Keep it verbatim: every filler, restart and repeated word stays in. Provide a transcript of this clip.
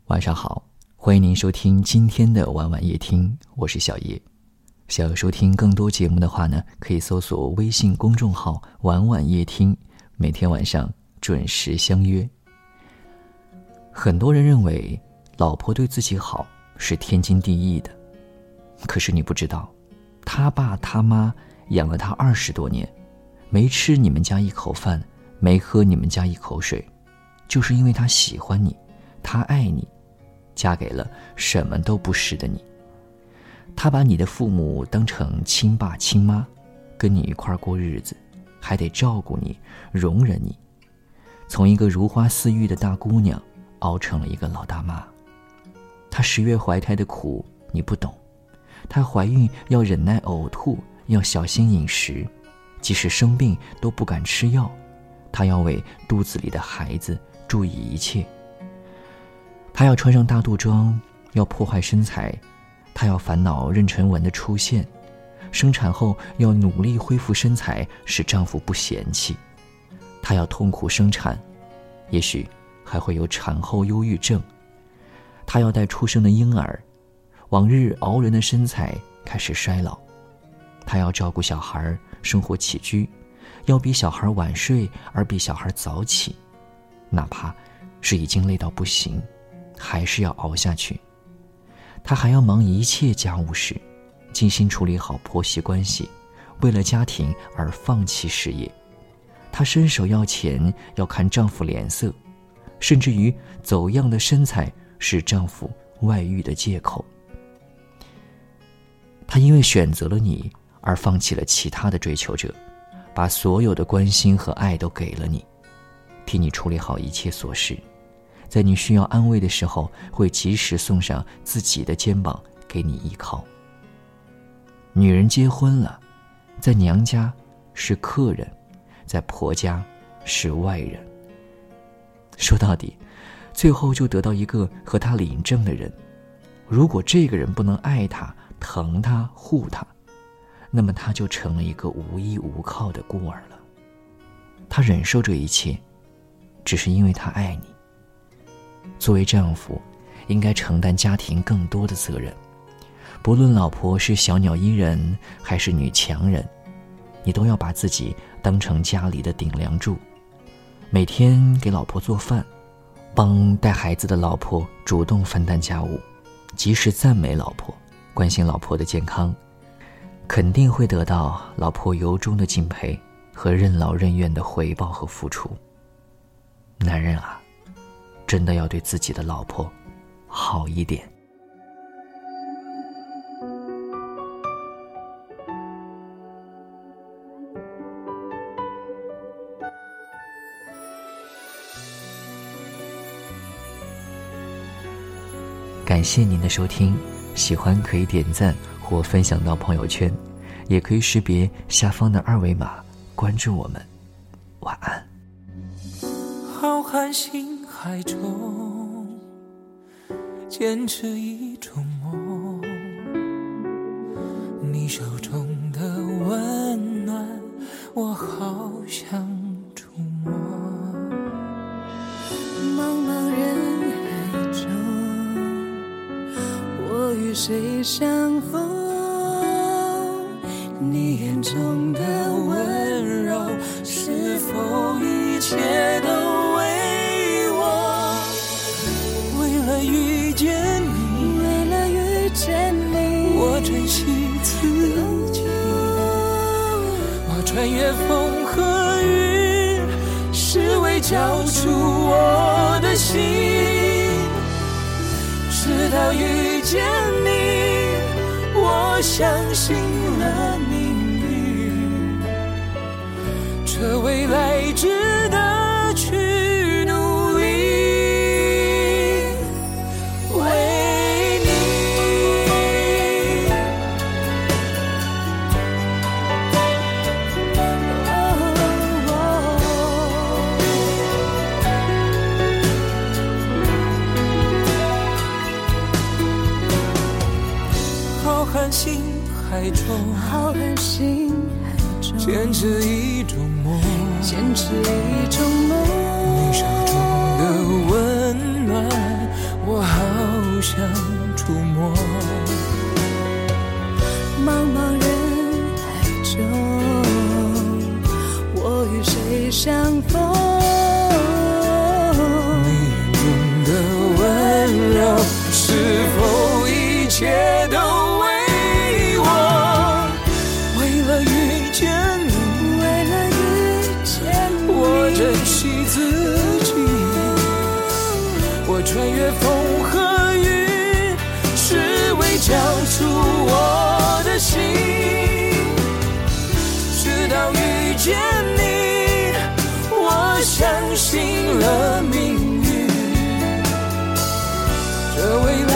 晚上好，欢迎您收听今天的晚晚夜听，我是小叶。想要收听更多节目的话呢，可以搜索微信公众号晚晚夜听，每天晚上准时相约。很多人认为老婆对自己好是天经地义的，可是你不知道，他爸他妈养了他二十多年，没吃你们家一口饭，没喝你们家一口水，就是因为他喜欢你，他爱你，嫁给了什么都不是的你。他把你的父母当成亲爸亲妈，跟你一块儿过日子，还得照顾你，容忍你，从一个如花似玉的大姑娘熬成了一个老大妈。她十月怀胎的苦你不懂，她怀孕要忍耐呕吐，要小心饮食，即使生病都不敢吃药，她要为肚子里的孩子注意一切。她要穿上大肚装，要破坏身材，她要烦恼妊娠纹的出现，生产后要努力恢复身材，使丈夫不嫌弃。她要痛苦生产，也许还会有产后忧郁症。她要带出生的婴儿，往日傲人的身材开始衰老。她要照顾小孩，生活起居，要比小孩晚睡而比小孩早起，哪怕是已经累到不行，还是要熬下去。她还要忙一切家务事，精心处理好婆媳关系，为了家庭而放弃事业。她伸手要钱，要看丈夫脸色，甚至于走样的身材是丈夫外遇的借口。她因为选择了你而放弃了其他的追求者，把所有的关心和爱都给了你，替你处理好一切琐事，在你需要安慰的时候，会及时送上自己的肩膀给你依靠。女人结婚了，在娘家是客人，在婆家是外人。说到底，最后就得到一个和她领证的人。如果这个人不能爱她、疼她、护她，那么她就成了一个无依无靠的孤儿了。她忍受这一切，只是因为她爱你。作为丈夫，应该承担家庭更多的责任。不论老婆是小鸟依人还是女强人，你都要把自己当成家里的顶梁柱，每天给老婆做饭，帮带孩子的老婆主动分担家务，及时赞美老婆，关心老婆的健康，肯定会得到老婆由衷的敬佩和任劳任怨的回报和付出。男人啊，真的要对自己的老婆好一点。感谢您的收听，喜欢可以点赞或分享到朋友圈，也可以识别下方的二维码关注我们。晚安。 浩瀚星海中，坚持一种梦，你手中的温暖，我好想触摸。 茫茫人海中，我与谁相逢？你眼中的温柔，是否一切都为我？ 为了遇见你， 为了遇见你， 我珍惜自己。我穿越风和雨，是为交出我的心。直到遇见你，我相信了命运，这未来值得去努力。为你，浩瀚星海中， 浩瀚星海中， 坚持一种梦， 坚持一种梦。 你手中的温暖，我好想触摸。 茫茫人海中，我与谁相逢？ 你眼中的温柔，是否一切都为我？为了遇见你， 为了遇见你， 我珍惜自己，我穿越风和雨，只为交出我的心。直到遇见你，我相信了命运，这未来